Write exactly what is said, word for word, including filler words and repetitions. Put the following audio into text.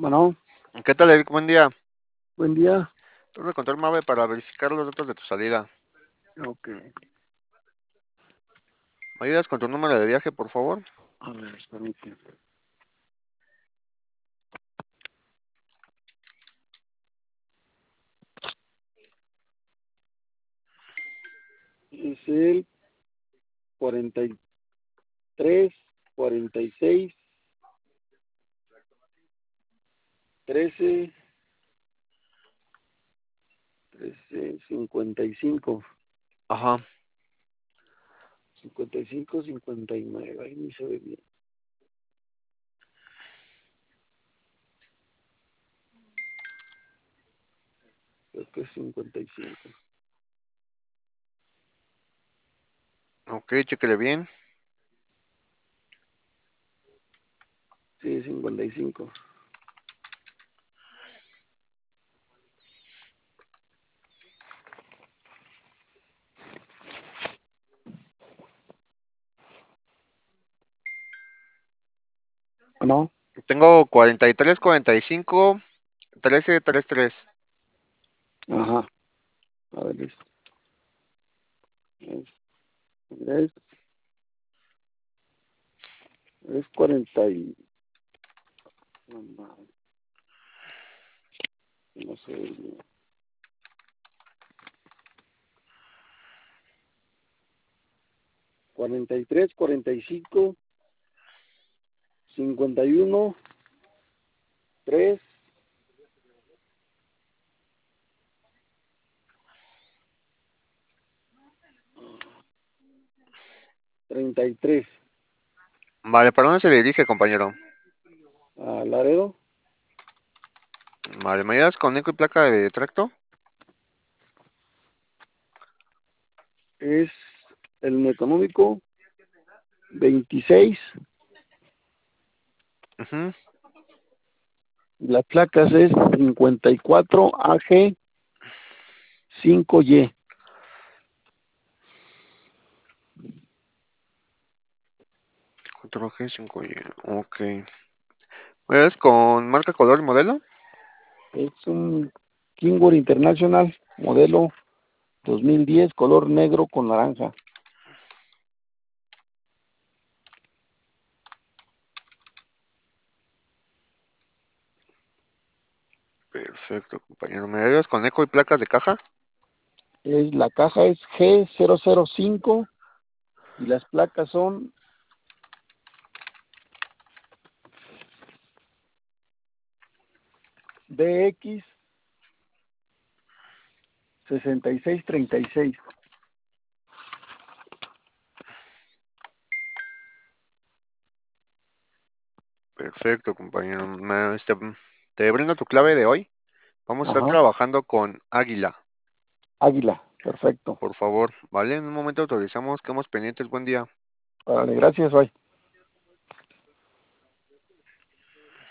Bueno, ¿Qué tal, Eric? Buen día. buen día. Tuve que control Mave para verificar los datos de tu salida. Ok. ¿Me ayudas con tu número de viaje, por favor? A ver, permíteme. Es el cuarenta y tres, cuarenta y seis, trece, trece, cincuenta y cinco, Ajá. cincuenta y cinco, cincuenta y nueve. Ahí ni se ve bien. Creo que es cincuenta y cinco. Ok, chequele bien. Sí, es cincuenta y cinco. ¿No? Tengo cuarenta y tres, cuarenta y cinco, trece, treinta y tres. Ajá. A ver, es, es, es, es cuarenta y... No, madre, no se ve bien. cuarenta y tres, cuarenta y cinco, cincuenta y uno, tres, treinta y tres. Vale, ¿para dónde se dirige, compañero? A Laredo. Vale, ¿me ayudas con eco y placa de tracto? Es el económico veintiséis. Ujú. Las placas es cincuenta y cuatro A G cinco Y. cuatro G cinco Y. Ok. ¿Me ayudas con marca, color y modelo? Es un Kingwood International, modelo dos mil diez, color negro con naranja. Perfecto, compañero. ¿Me ayudas con eco y placas de caja? Es, la caja es G cero cero cinco y las placas son B X sesenta y seis treinta y seis. Perfecto, compañero. Me- este, te brindo tu clave de hoy. Vamos a estar Ajá, trabajando con Águila. Águila, perfecto. Por favor, ¿vale? En un momento autorizamos, quedamos pendientes. Buen día. Vale, gracias, bye.